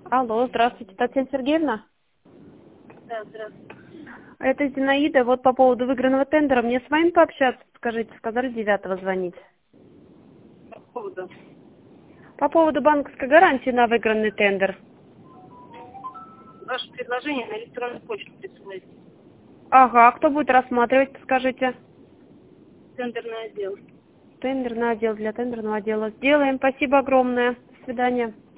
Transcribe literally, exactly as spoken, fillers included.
Алло, здравствуйте, Татьяна Сергеевна. Да, здравствуйте. Это Зинаида. Вот по поводу выигранного тендера. Мне с вами пообщаться, скажите, сказали девятого звонить. По поводу. По поводу банковской гарантии на выигранный тендер. Ваше предложение на электронную почту присылайте. Ага, кто будет рассматривать, скажите? Тендерный отдел. Тендерный отдел для тендерного отдела. Сделаем. Спасибо огромное. До свидания.